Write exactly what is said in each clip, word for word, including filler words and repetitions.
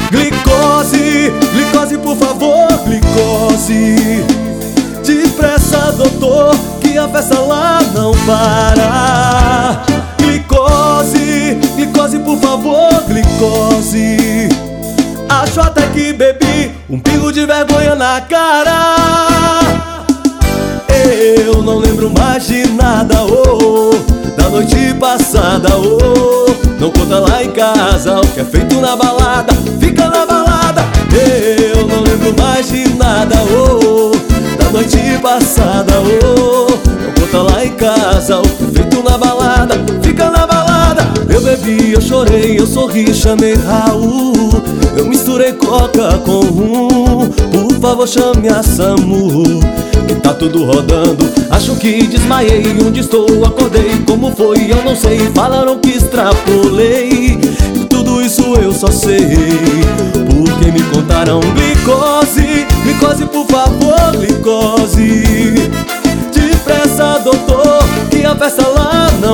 Glicose, glicose por favor, glicose. Depressa doutor, que a festa lá não para. Glicose, glicose por favor, glicose. Acho até que bebi um pingo de vergonha na cara. Eu não lembro mais de nada, oh, da noite passada, oh. Não conta lá em casa o que é feito na balada, fica na balada. Eu não lembro mais de nada, oh, da noite passada, oh. Não conta lá em casa o que é feito na balada, fica na balada. Eu bebi, eu chorei, eu sorri, chamei Raul. Eu misturei coca com rum. Por favor chame a SAMU, que tá tudo rodando. Acho que desmaiei, onde estou, acordei. Como foi, eu não sei, falaram que extrapolei. Tudo isso eu só sei porque me contaram. Glicose, glicose por favor, glicose. Depressa doutor, que a festa lá não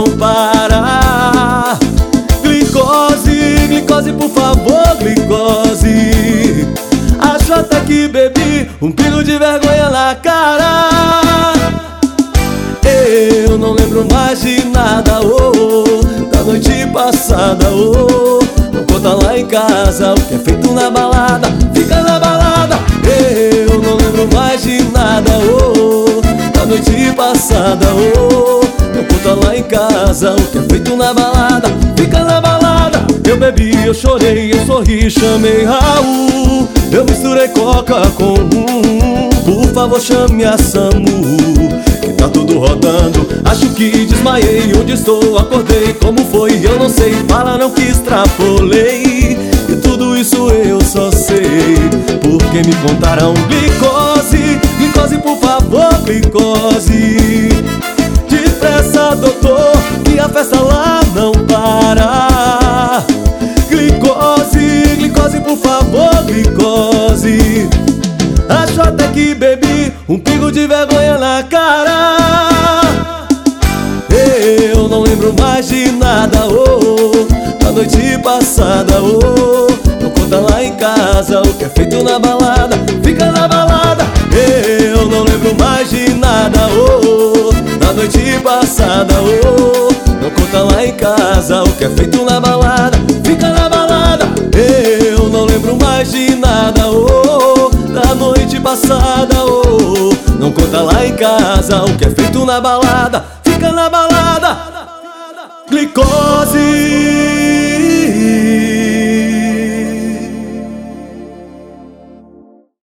para. Glicose, glicose por favor, glicose. Acho até que bebi um pingo de vergonha na cara. Eu não lembro mais de nada, oh, da noite passada, oh. Não conta lá em casa o que é feito na balada, fica na balada. Eu não lembro mais de nada, oh, da noite passada, oh. Não conta lá em casa o que é feito na balada, fica na balada. Eu bebi, eu chorei, eu sorri, chamei Raul. Eu misturei coca com rum. Por favor chame a SAMU, que tá tudo rodando. Acho que desmaiei, onde estou, acordei. Como foi, eu não sei, falaram que extrapolei. E tudo isso eu só sei porque me contaram. Glicose, glicose por favor, glicose. Depressa doutor, que a festa lá não para. Glicose, glicose por favor, glicose. Acho até que bebi um pingo de vergonha na cara. Eu não lembro mais de nada, oh, da noite passada, oh. Não conta lá em casa o que é feito na balada, fica na balada. Eu não lembro mais de nada, oh, da noite passada, oh. Não conta lá em casa o que é feito na balada, fica na balada. Eu não lembro mais de nada, oh, da noite passada, oh. Não conta lá em casa o que é feito na balada, fica na balada. Glicose,